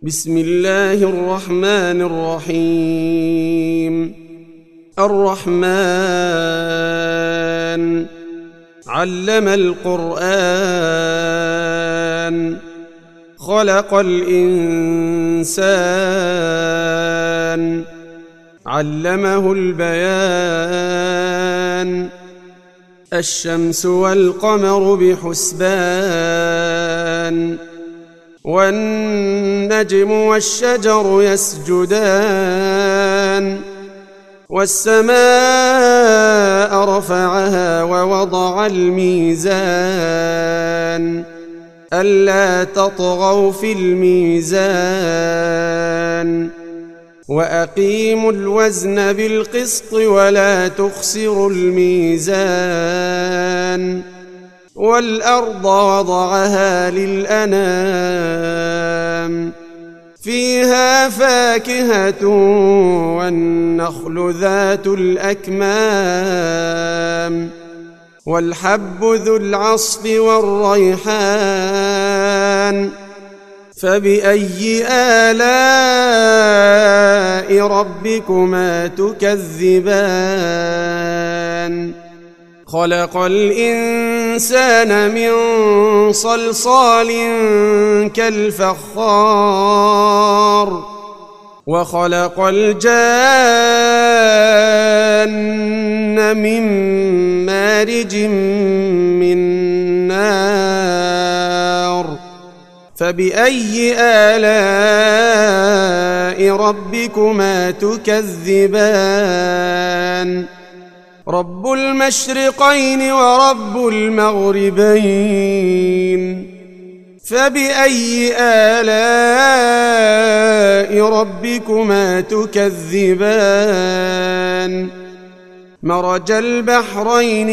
بسم الله الرحمن الرحيم. الرحمن علم القرآن خلق الإنسان علمه البيان الشمس والقمر بحسبان والنجم والشجر يسجدان والسماء رفعها ووضع الميزان ألا تطغوا في الميزان وأقيموا الوزن بالقسط ولا تخسروا الميزان والأرض وضعها للأنام فيها فاكهة والنخل ذات الأكمام والحب ذو العصف والريحان فبأي آلاء ربكما تكذبان خلق الإنسان من صلصال كالفخار وخلق الجان من مارج من نار فبأي آلاء ربكما تكذبان رب المشرقين ورب المغربين فبأي آلاء ربكما تكذبان مرج البحرين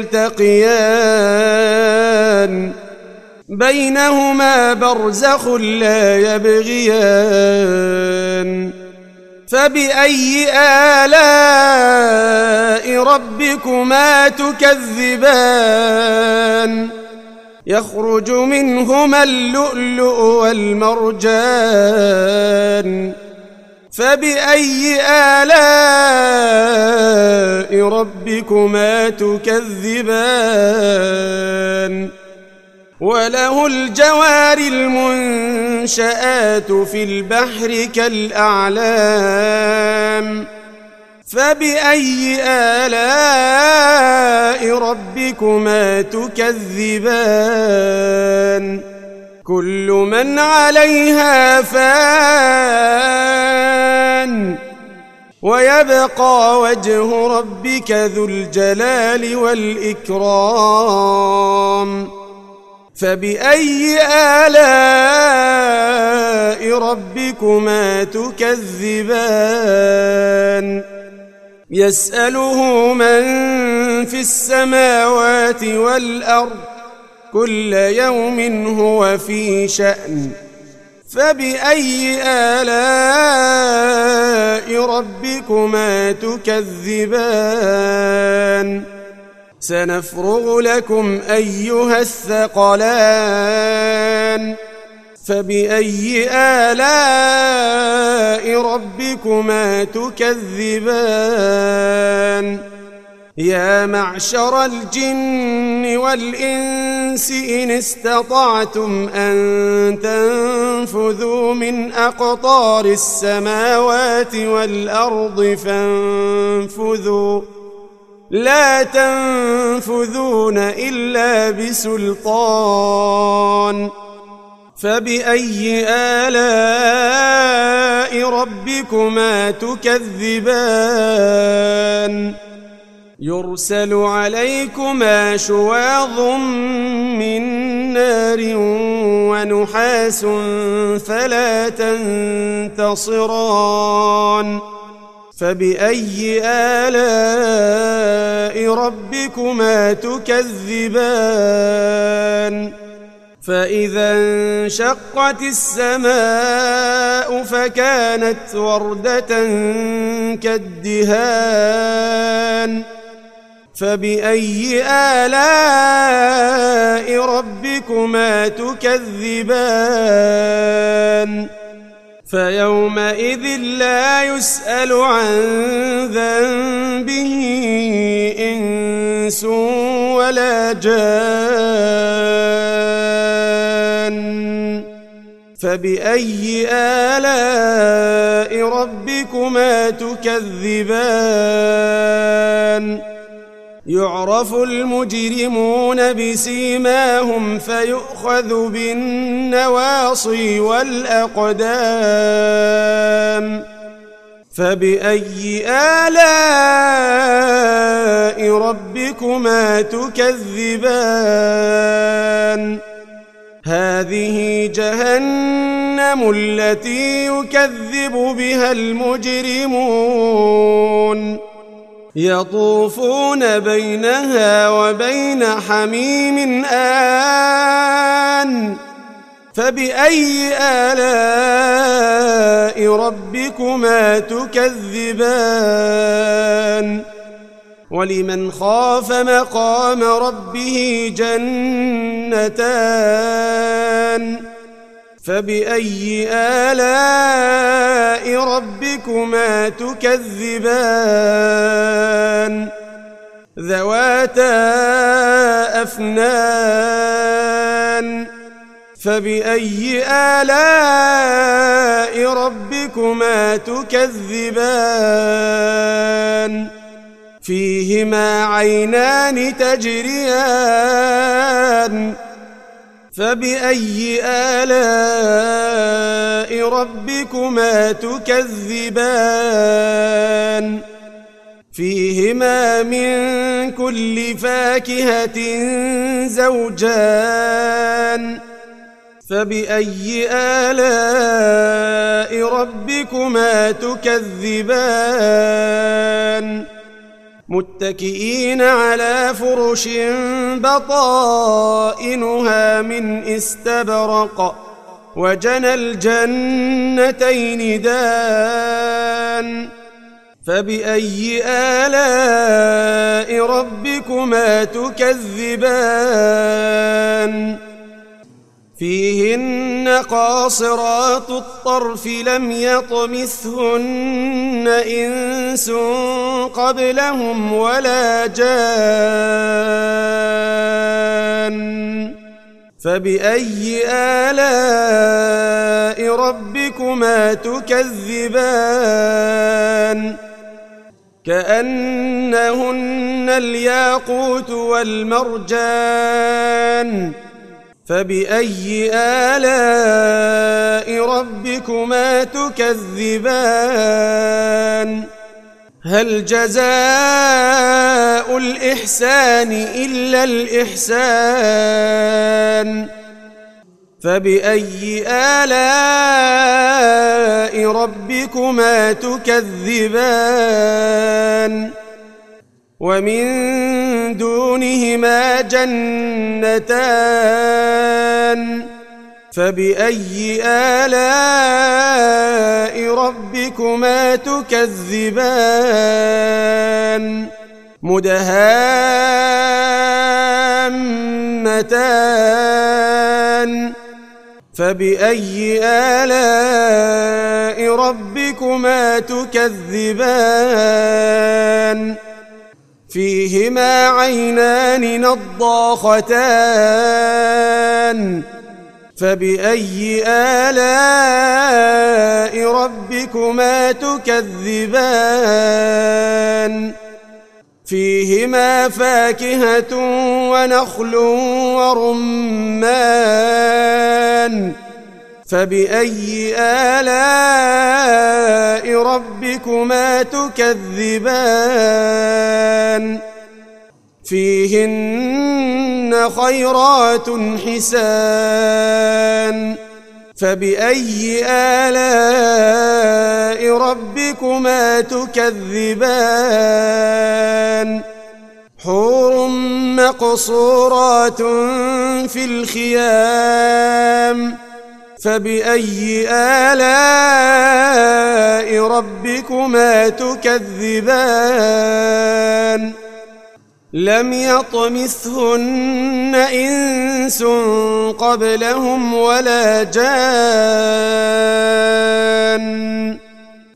يلتقيان بينهما برزخ لا يبغيان فبأي آلاء ربكما تكذبان يخرج منهما اللؤلؤ والمرجان فبأي آلاء ربكما تكذبان وله الجوار المنشآت في البحر كالأعلام فبأي آلاء ربكما تكذبان كل من عليها فان ويبقى وجه ربك ذو الجلال والإكرام فبأي آلاء ربكما تكذبان يسأله من في السماوات والأرض كل يوم هو في شأن فبأي آلاء ربكما تكذبان سنفرغ لكم أيها الثقلان فبأي آلاء ربكما تكذبان يا معشر الجن والإنس إن استطعتم أن تنفذوا من أقطار السماوات والأرض فانفذوا لا تنفذون إلا بسلطان فبأي آلاء ربكما تكذبان يرسل عليكما شواظ من نار ونحاس فلا تنتصران فبأي آلاء ربكما تكذبان فإذا انشقت السماء فكانت وردة كالدهان فبأي آلاء ربكما تكذبان فيومئذ لا يسأل عن ذنبه إنس ولا جان فبأي آلاء ربكما تكذبان يعرف المجرمون بسيماهم فيؤخذ بالنواصي والأقدام فبأي آلاء ربكما تكذبان هذه جهنم التي يكذب بها المجرمون يطوفون بينها وبين حميم آن فبأي آلاء ربكما تكذبان ولمن خاف مقام ربه جنتان فبأي آلاء ربكما تكذبان ذواتا أفنان فبأي آلاء ربكما تكذبان فيهما عينان تجريان فبأي آلاء ربكما تكذبان فيهما من كل فاكهة زوجان فبأي آلاء ربكما تكذبان متكئين على فرش بطائنها من استبرق وجنى الجنتين دان فبأي آلاء ربكما تكذبان فيهن قاصرات الطرف لم يطمثهن إنس قبلهم ولا جان فبأي آلاء ربكما تكذبان كأنهن الياقوت والمرجان فبأي آلاء ربكما تكذبان هل جزاء الإحسان إلا الإحسان فبأي آلاء ربكما تكذبان ومن دونهما جنتان فبأي آلاء ربكما تكذبان مدهامتان فبأي آلاء ربكما تكذبان فيهما عينان نضاختان فبأي آلاء ربكما تكذبان فيهما فاكهة ونخل ورمان فبأي آلاء ربكما تكذبان فيهن خيرات حسان فبأي آلاء ربكما تكذبان حور مقصورات في الخيام فبأي آلاء ربكما تكذبان لم يطمثهن إنس قبلهم ولا جان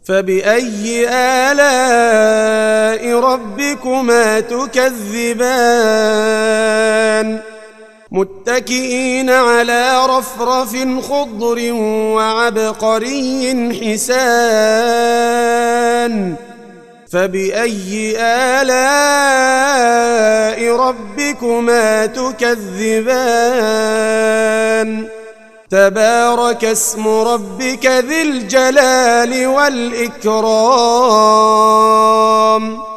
فبأي آلاء ربكما تكذبان متكئين على رفرف خضر وعبقري حسان فبأي آلاء ربكما تكذبان تبارك اسم ربك ذي الجلال والإكرام